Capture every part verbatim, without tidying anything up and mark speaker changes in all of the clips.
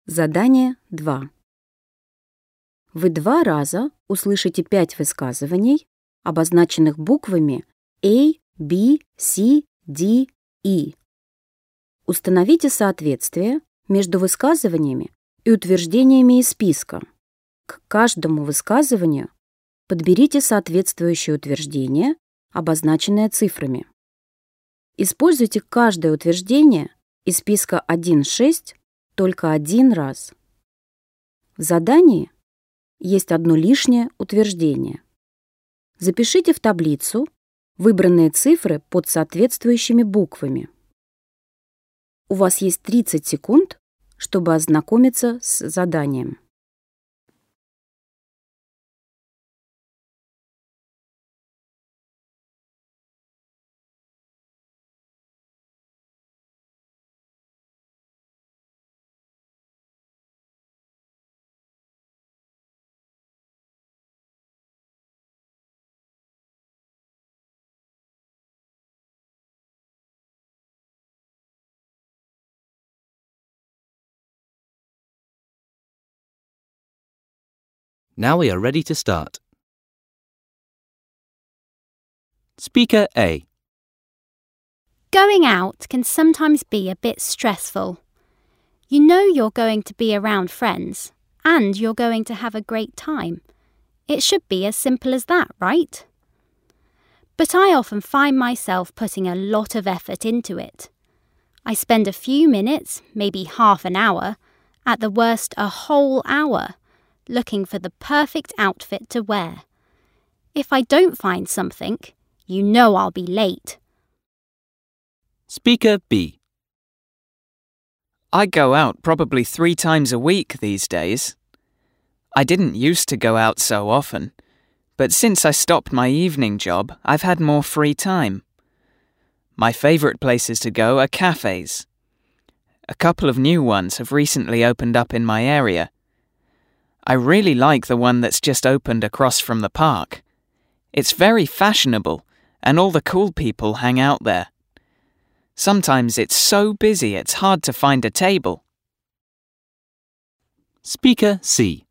Speaker 1: Задание два. Вы два раза услышите пять высказываний, обозначенных буквами A, B, C, D, E. Установите соответствие между высказываниями и утверждениями из списка. К каждому высказыванию подберите соответствующее утверждение, обозначенное цифрами. Используйте каждое утверждение из списка один-шесть только один раз. В задании есть одно лишнее утверждение. Запишите в таблицу выбранные цифры под соответствующими буквами. У вас есть тридцать секунд, чтобы ознакомиться с заданием.
Speaker 2: Now we are ready to start. Speaker A.
Speaker 3: Going out can sometimes be a bit stressful. You know you're going to be around friends, and you're going to have a great time. It should be as simple as that, right? But I often find myself putting a lot of effort into it. I spend a few minutes, maybe half an hour, at the worst a whole hour, looking for the perfect outfit to wear. If I don't find something, you know I'll be late.
Speaker 2: Speaker B.
Speaker 4: I go out probably three times a week these days. I didn't used to go out so often, but since I stopped my evening job, I've had more free time. My favourite places to go are cafes. A couple of new ones have recently opened up in my area. I really like the one that's just opened across from the park. It's very fashionable, and all the cool people hang out there. Sometimes it's so busy it's hard to find a table.
Speaker 2: Speaker C.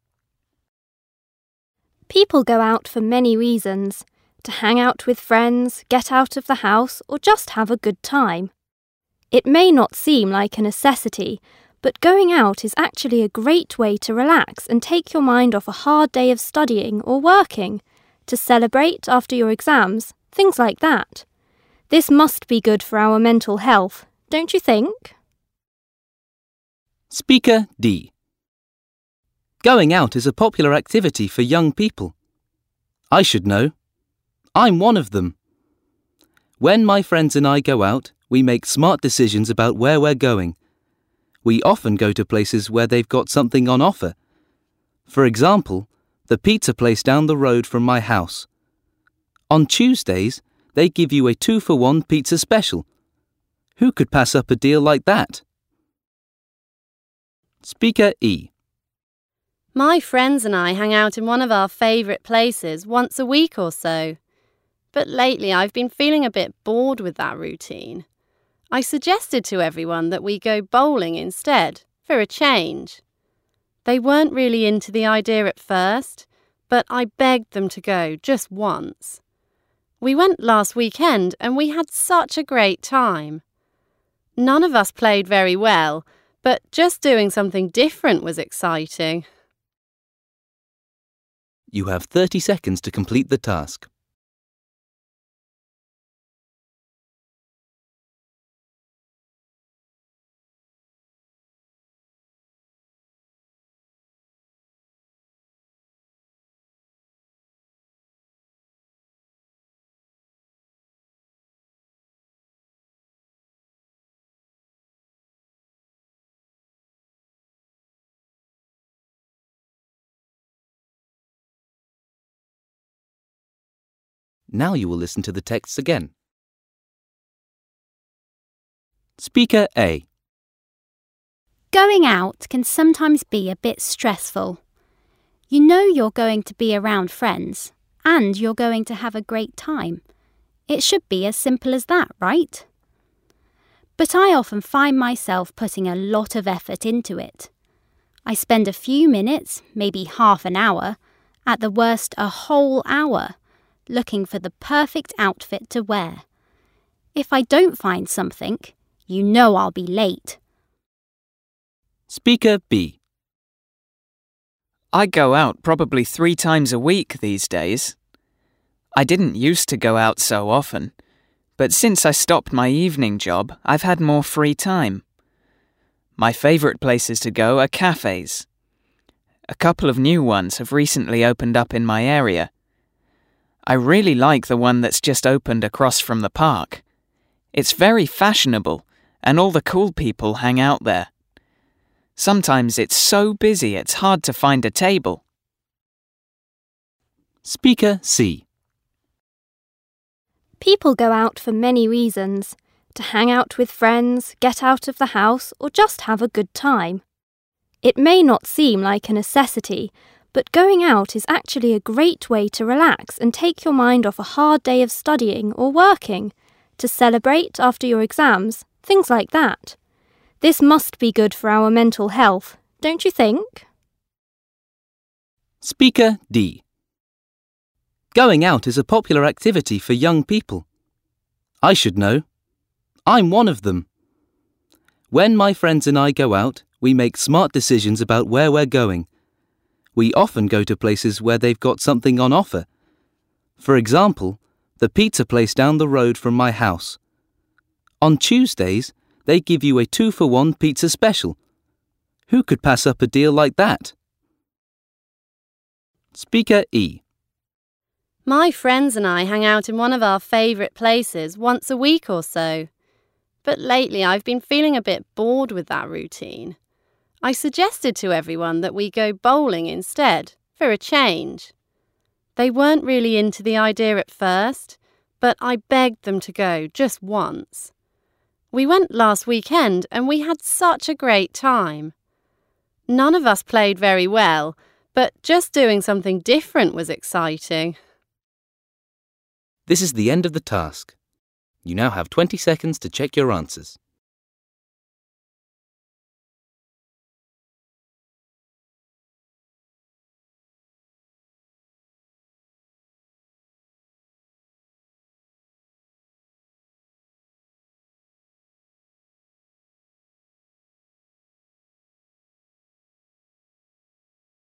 Speaker 5: People go out for many reasons: to hang out with friends, get out of the house, or just have a good time. It may not seem like a necessity, but going out is actually a great way to relax and take your mind off a hard day of studying or working, to celebrate after your exams, things like that. This must be good for our mental health, don't you think?
Speaker 2: Speaker D. Going out is a popular activity for young people. I should know. I'm one of them. When my friends and I go out, we make smart decisions about where we're going. We often go to places where they've got something on offer. For example, the pizza place down the road from my house. On Tuesdays, they give you a two-for-one pizza special. Who could pass up a deal like that? Speaker E.
Speaker 6: My friends and I hang out in one of our favourite places once a week or so. But lately I've been feeling a bit bored with that routine. I suggested to everyone that we go bowling instead, for a change. They weren't really into the idea at first, but I begged them to go just once. We went last weekend and we had such a great time. None of us played very well, but just doing something different was exciting.
Speaker 2: You have thirty seconds to complete the task. Now you will listen to the texts again. Speaker A.
Speaker 3: Going out can sometimes be a bit stressful. You know you're going to be around friends, and you're going to have a great time. It should be as simple as that, right? But I often find myself putting a lot of effort into it. I spend a few minutes, maybe half an hour, at the worst a whole hour, looking for the perfect outfit to wear. If I don't find something, you know I'll be late.
Speaker 2: Speaker B.
Speaker 4: I go out probably three times a week these days. I didn't used to go out so often, but since I stopped my evening job, I've had more free time. My favourite places to go are cafes. A couple of new ones have recently opened up in my area. I really like the one that's just opened across from the park. It's very fashionable, and all the cool people hang out there. Sometimes it's so busy it's hard to find a table.
Speaker 2: Speaker C.
Speaker 5: People go out for many reasons: to hang out with friends, get out of the house, or just have a good time. It may not seem like a necessity, but going out is actually a great way to relax and take your mind off a hard day of studying or working, to celebrate after your exams, things like that. This must be good for our mental health, don't you think?
Speaker 2: Speaker D. Going out is a popular activity for young people. I should know. I'm one of them. When my friends and I go out, we make smart decisions about where we're going. We often go to places where they've got something on offer. For example, the pizza place down the road from my house. On Tuesdays, they give you a two-for-one pizza special. Who could pass up a deal like that? Speaker E.
Speaker 6: My friends and I hang out in one of our favourite places once a week or so. But lately I've been feeling a bit bored with that routine. I suggested to everyone that we go bowling instead, for a change. They weren't really into the idea at first, but I begged them to go just once. We went last weekend and we had such a great time. None of us played very well, but just doing something different was exciting.
Speaker 2: This is the end of the task. You now have twenty seconds to check your answers.